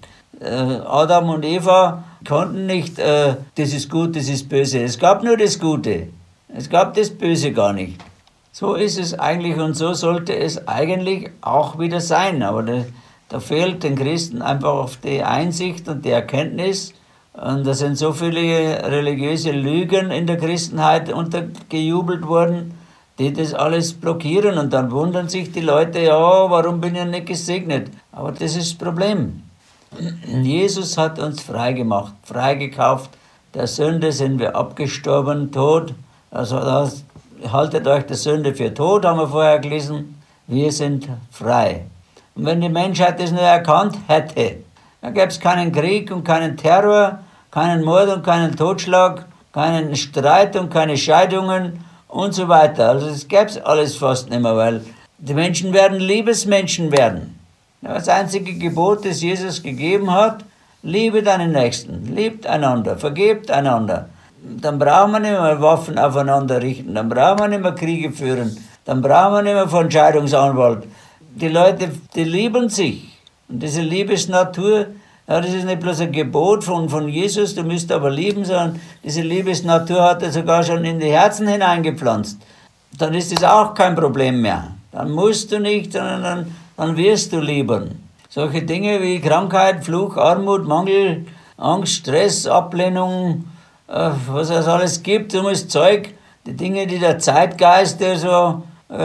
Adam und Eva konnten nicht, das ist gut, das ist böse. Es gab nur das Gute. Es gab das Böse gar nicht. So ist es eigentlich und so sollte es eigentlich auch wieder sein. Aber da fehlt den Christen einfach auf die Einsicht und die Erkenntnis. Und da sind so viele religiöse Lügen in der Christenheit untergejubelt worden, die das alles blockieren. Und dann wundern sich die Leute, ja, warum bin ich nicht gesegnet? Aber das ist das Problem. Jesus hat uns frei gemacht, freigekauft Der Sünde sind wir abgestorben, tot. Also haltet euch der Sünde für tot, haben wir vorher gelesen. Wir sind frei. Und wenn die Menschheit das nur erkannt hätte, dann gäbe es keinen Krieg und keinen Terror, keinen Mord und keinen Totschlag, keinen Streit und keine Scheidungen und so weiter. Also das gäbe es alles fast nicht mehr, weil die Menschen werden Liebesmenschen werden. Das einzige Gebot, das Jesus gegeben hat, liebe deinen Nächsten, liebt einander, vergebt einander. Dann brauchen wir nicht mehr Waffen aufeinander richten, dann brauchen wir nicht mehr Kriege führen, dann brauchen wir nicht mehr von Scheidungsanwalt. Die Leute, die lieben sich. Und diese Liebesnatur, ja, das ist nicht bloß ein Gebot von Jesus, du müsst aber lieben, sondern diese Liebesnatur hat er sogar schon in die Herzen hineingepflanzt. Dann ist das auch kein Problem mehr. Dann musst du nicht, sondern dann wirst du lieben. Solche Dinge wie Krankheit, Fluch, Armut, Mangel, Angst, Stress, Ablehnung, was es alles gibt, dummes Zeug, die Dinge, die der Zeitgeist der so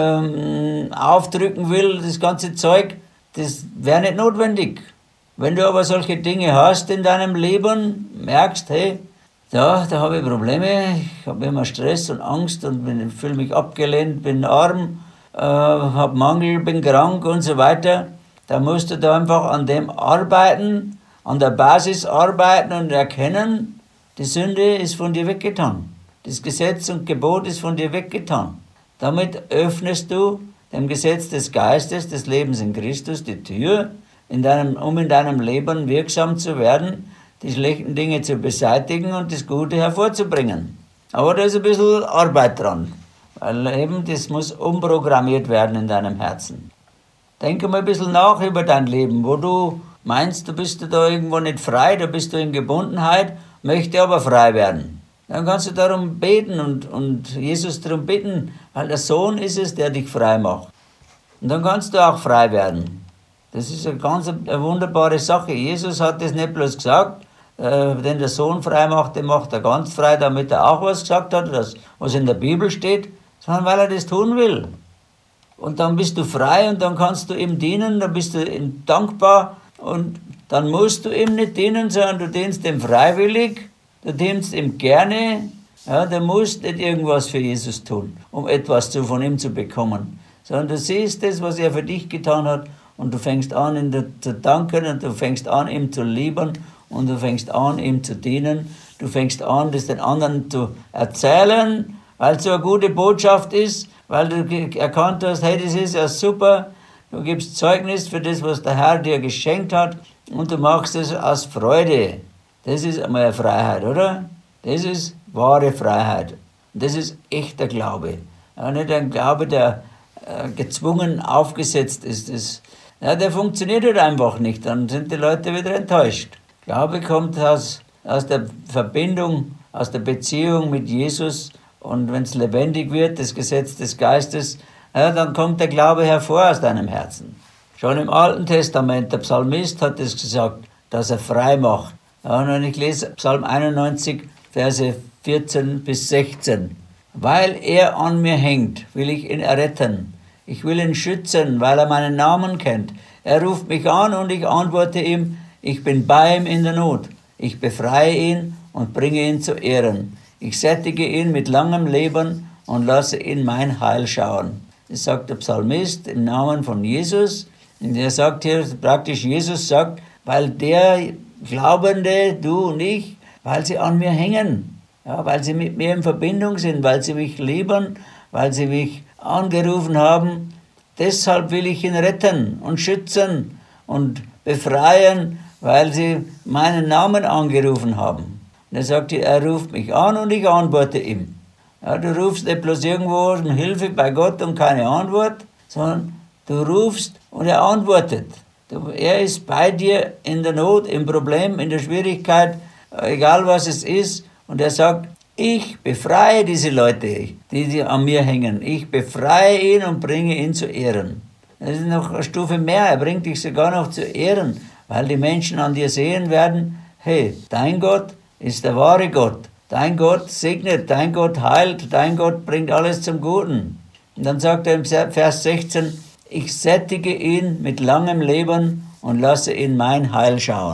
aufdrücken will, das ganze Zeug, das wäre nicht notwendig. Wenn du aber solche Dinge hast in deinem Leben, merkst, hey, ja, da habe ich Probleme, ich habe immer Stress und Angst und fühle mich abgelehnt, bin arm, habe Mangel, bin krank und so weiter, dann musst du da einfach an dem arbeiten, an der Basis arbeiten und erkennen, die Sünde ist von dir weggetan. Das Gesetz und Gebot ist von dir weggetan. Damit öffnest du dem Gesetz des Geistes, des Lebens in Christus, die Tür, um in deinem Leben wirksam zu werden, die schlechten Dinge zu beseitigen und das Gute hervorzubringen. Aber da ist ein bisschen Arbeit dran, weil eben das muss umprogrammiert werden in deinem Herzen. Denke mal ein bisschen nach über dein Leben, wo du meinst, du bist da irgendwo nicht frei, da bist du in Gebundenheit, möchte aber frei werden. Dann kannst du darum beten und Jesus darum bitten, weil der Sohn ist es, der dich frei macht. Und dann kannst du auch frei werden. Das ist eine ganz wunderbare Sache. Jesus hat das nicht bloß gesagt, den der Sohn frei macht, den macht er ganz frei, damit er auch was gesagt hat, was in der Bibel steht, sondern weil er das tun will. Und dann bist du frei und dann kannst du ihm dienen, dann bist du ihm dankbar und dann musst du ihm nicht dienen, sondern du dienst ihm freiwillig, du dienst ihm gerne, ja, du musst nicht irgendwas für Jesus tun, um etwas von ihm zu bekommen, sondern du siehst das, was er für dich getan hat und du fängst an, ihm zu danken und du fängst an, ihm zu lieben und du fängst an, ihm zu dienen, du fängst an, das den anderen zu erzählen, weil es so eine gute Botschaft ist, weil du erkannt hast, hey, das ist ja super, du gibst Zeugnis für das, was der Herr dir geschenkt hat und du machst es aus Freude. Das ist einmal eine Freiheit, oder? Das ist wahre Freiheit. Das ist echter Glaube. Ja, nicht ein Glaube, der gezwungen aufgesetzt ist. Der funktioniert halt einfach nicht. Dann sind die Leute wieder enttäuscht. Glaube kommt aus der Verbindung, aus der Beziehung mit Jesus. Und wenn es lebendig wird, das Gesetz des Geistes, ja, dann kommt der Glaube hervor aus deinem Herzen. Schon im Alten Testament, der Psalmist hat es gesagt, dass er frei macht. Ja, und ich lese Psalm 91, Verse 14 bis 16. Weil er an mir hängt, will ich ihn erretten. Ich will ihn schützen, weil er meinen Namen kennt. Er ruft mich an und ich antworte ihm, ich bin bei ihm in der Not. Ich befreie ihn und bringe ihn zu Ehren. Ich sättige ihn mit langem Leben und lasse ihn mein Heil schauen. Das sagt der Psalmist im Namen von Jesus. Und er sagt hier praktisch, Jesus sagt, weil der Glaubende, du und ich, weil sie an mir hängen, ja, weil sie mit mir in Verbindung sind, weil sie mich lieben, weil sie mich angerufen haben. Deshalb will ich ihn retten und schützen und befreien, weil sie meinen Namen angerufen haben. Und er sagt, er ruft mich an und ich antworte ihm. Ja, du rufst nicht bloß irgendwo um Hilfe bei Gott und keine Antwort, sondern du rufst und er antwortet. Er ist bei dir in der Not, im Problem, in der Schwierigkeit, egal was es ist. Und er sagt, ich befreie diese Leute, die an mir hängen. Ich befreie ihn und bringe ihn zu Ehren. Das ist noch eine Stufe mehr. Er bringt dich sogar noch zu Ehren, weil die Menschen an dir sehen werden, hey, dein Gott ist der wahre Gott. Dein Gott segnet, dein Gott heilt, dein Gott bringt alles zum Guten. Und dann sagt er im Vers 16, ich sättige ihn mit langem Leben und lasse ihn mein Heil schauen.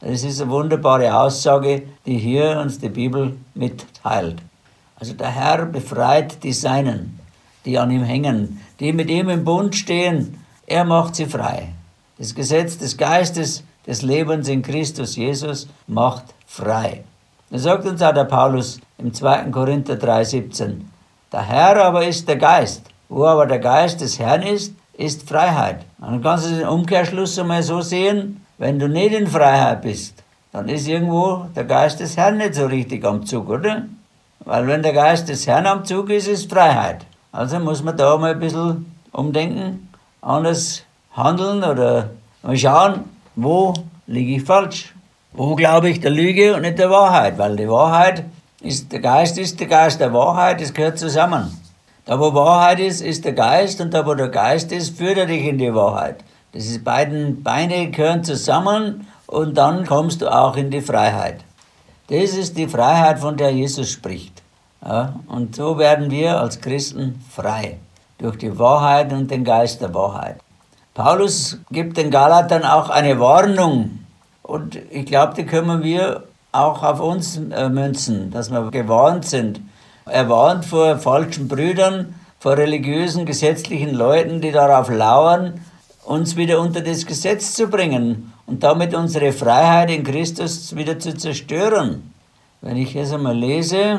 Das ist eine wunderbare Aussage, die hier uns die Bibel mitteilt. Also der Herr befreit die Seinen, die an ihm hängen, die mit ihm im Bund stehen. Er macht sie frei. Das Gesetz des Geistes, des Lebens in Christus Jesus macht frei. Das sagt uns auch der Paulus im 2. Korinther 3,17. Der Herr aber ist der Geist. Wo aber der Geist des Herrn ist Freiheit. Dann kannst du den Umkehrschluss einmal so sehen, wenn du nicht in Freiheit bist, dann ist irgendwo der Geist des Herrn nicht so richtig am Zug, oder? Weil wenn der Geist des Herrn am Zug ist Freiheit. Also muss man da mal ein bisschen umdenken, anders handeln oder mal schauen, wo liege ich falsch. Wo glaube ich der Lüge und nicht der Wahrheit? Weil die Wahrheit ist der Geist der Wahrheit, das gehört zusammen. Da wo Wahrheit ist der Geist und da wo der Geist ist, führt er dich in die Wahrheit. Diese beiden Beine gehören zusammen und dann kommst du auch in die Freiheit. Das ist die Freiheit, von der Jesus spricht. Ja, und so werden wir als Christen frei, durch die Wahrheit und den Geist der Wahrheit. Paulus gibt den Galatern auch eine Warnung und ich glaube, die können wir auch auf uns münzen, dass wir gewarnt sind. Er warnt vor falschen Brüdern, vor religiösen, gesetzlichen Leuten, die darauf lauern, uns wieder unter das Gesetz zu bringen und damit unsere Freiheit in Christus wieder zu zerstören. Wenn ich jetzt einmal lese,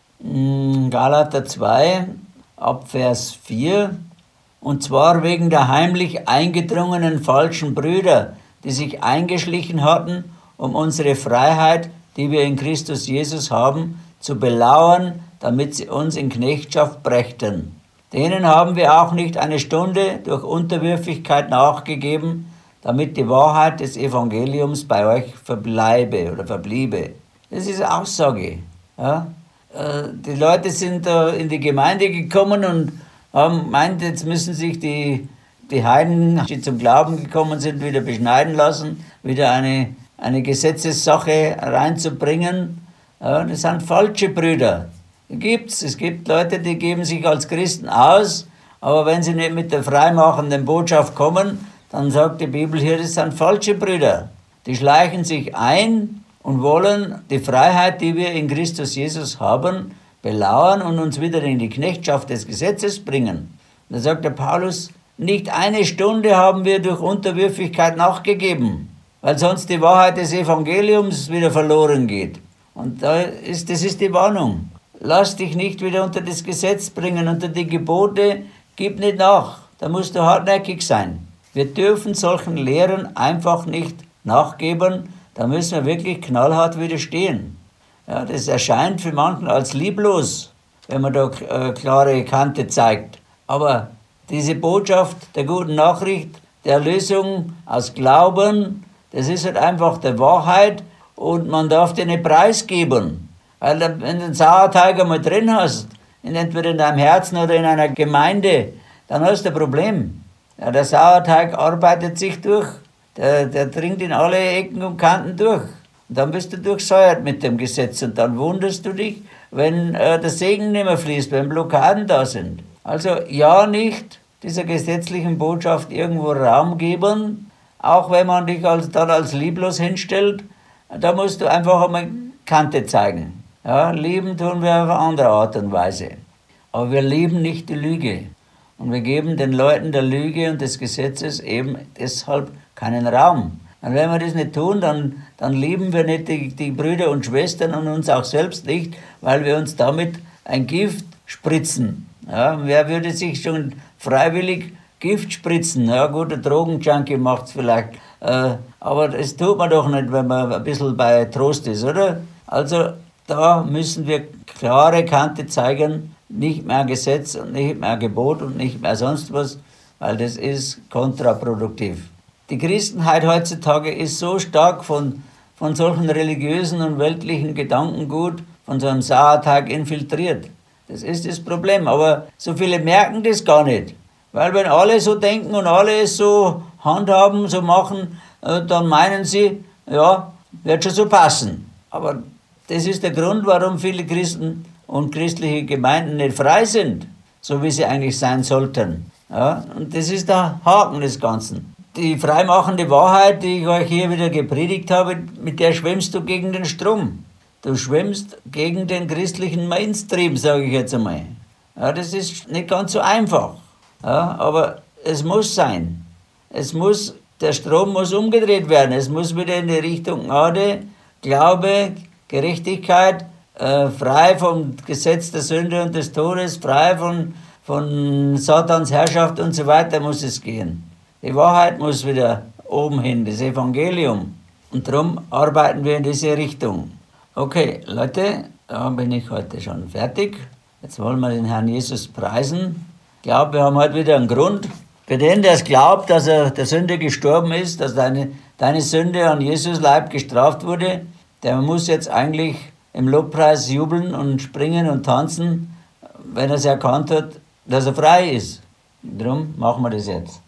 Galater 2, ab Vers 4, und zwar wegen der heimlich eingedrungenen falschen Brüder, die sich eingeschlichen hatten, um unsere Freiheit, die wir in Christus Jesus haben, zu belauern, damit sie uns in Knechtschaft brächten. Denen haben wir auch nicht eine Stunde durch Unterwürfigkeit nachgegeben, damit die Wahrheit des Evangeliums bei euch verbliebe. Das ist eine Aussage. Ja? Die Leute sind da in die Gemeinde gekommen und haben meint, jetzt müssen sich die Heiden, die zum Glauben gekommen sind, wieder beschneiden lassen, wieder eine Gesetzessache reinzubringen. Ja, das sind falsche Brüder. Es gibt Leute, die geben sich als Christen aus, aber wenn sie nicht mit der freimachenden Botschaft kommen, dann sagt die Bibel hier, das sind falsche Brüder. Die schleichen sich ein und wollen die Freiheit, die wir in Christus Jesus haben, belauern und uns wieder in die Knechtschaft des Gesetzes bringen. Da sagt der Paulus, nicht eine Stunde haben wir durch Unterwürfigkeit nachgegeben, weil sonst die Wahrheit des Evangeliums wieder verloren geht. Und das ist die Warnung. Lass dich nicht wieder unter das Gesetz bringen, unter die Gebote, gib nicht nach. Da musst du hartnäckig sein. Wir dürfen solchen Lehren einfach nicht nachgeben, da müssen wir wirklich knallhart widerstehen. Ja, das erscheint für manchen als lieblos, wenn man da klare Kante zeigt. Aber diese Botschaft der guten Nachricht, der Erlösung aus Glauben, das ist halt einfach der Wahrheit und man darf die nicht preisgeben. Weil wenn du den Sauerteig einmal drin hast, entweder in deinem Herzen oder in einer Gemeinde, dann hast du ein Problem. Ja, der Sauerteig arbeitet sich durch, der dringt in alle Ecken und Kanten durch. Und dann bist du durchsäuert mit dem Gesetz und dann wunderst du dich, wenn der Segen nicht mehr fließt, wenn Blockaden da sind. Also ja, nicht dieser gesetzlichen Botschaft irgendwo Raum geben, auch wenn man dich dann als lieblos hinstellt, da musst du einfach einmal Kante zeigen. Ja, lieben tun wir auf eine andere Art und Weise. Aber wir lieben nicht die Lüge. Und wir geben den Leuten der Lüge und des Gesetzes eben deshalb keinen Raum. Und wenn wir das nicht tun, dann lieben wir nicht die Brüder und Schwestern und uns auch selbst nicht, weil wir uns damit ein Gift spritzen. Ja, wer würde sich schon freiwillig Gift spritzen? Ja gut, der Drogenjunkie macht es vielleicht. Aber das tut man doch nicht, wenn man ein bisschen bei Trost ist, oder? Also da müssen wir klare Kante zeigen, nicht mehr Gesetz und nicht mehr Gebot und nicht mehr sonst was, weil das ist kontraproduktiv. Die Christenheit heutzutage ist so stark von solchen religiösen und weltlichen Gedankengut, von so einem Sauerteig infiltriert. Das ist das Problem, aber so viele merken das gar nicht. Weil wenn alle so denken und alle es so handhaben, so machen, dann meinen sie, ja, wird schon so passen. Aber das ist der Grund, warum viele Christen und christliche Gemeinden nicht frei sind, so wie sie eigentlich sein sollten. Ja, und das ist der Haken des Ganzen. die freimachende Wahrheit, die ich euch hier wieder gepredigt habe, mit der schwimmst du gegen den Strom. Du schwimmst gegen den christlichen Mainstream, sage ich jetzt einmal. Ja, das ist nicht ganz so einfach. Ja, aber es muss sein. Der Strom muss umgedreht werden. Es muss wieder in die Richtung Gnade, Glaube, Gerechtigkeit, frei vom Gesetz der Sünde und des Todes, frei von Satans Herrschaft und so weiter muss es gehen. Die Wahrheit muss wieder oben hin, das Evangelium. Und darum arbeiten wir in diese Richtung. Okay, Leute, da bin ich heute schon fertig. Jetzt wollen wir den Herrn Jesus preisen. Ich glaube, wir haben heute wieder einen Grund. Für den, der es glaubt, dass er der Sünde gestorben ist, dass deine Sünde an Jesus Leib gestraft wurde, der muss jetzt eigentlich im Lobpreis jubeln und springen und tanzen, wenn er es erkannt hat, dass er frei ist. Darum machen wir das jetzt.